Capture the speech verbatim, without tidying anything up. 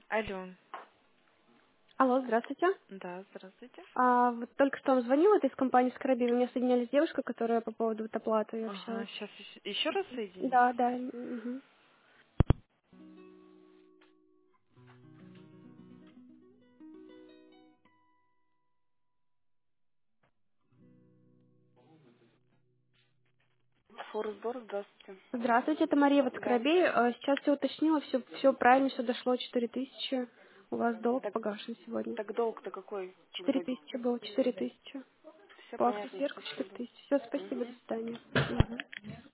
Алло. Алло, здравствуйте. Да, здравствуйте. А, вот только что вам звонила, это из компании Скраби. Вы меня соединяли с девушкой, которая по поводу вот оплаты Ага, общалась. сейчас еще раз соединить. Да, да. Мгм. Форсдор, здравствуйте. Здравствуйте, это Мария вот Да. Скраби. А, сейчас все уточнила, все, все правильно, все дошло, четыре тысячи. У вас долг Так, погашен сегодня. так долг-то какой Четыре вроде? тысячи было, четыре тысячи. Все По понятно, автосверку четыре спасибо. тысячи. Все, спасибо, до Угу. свидания. Мгм.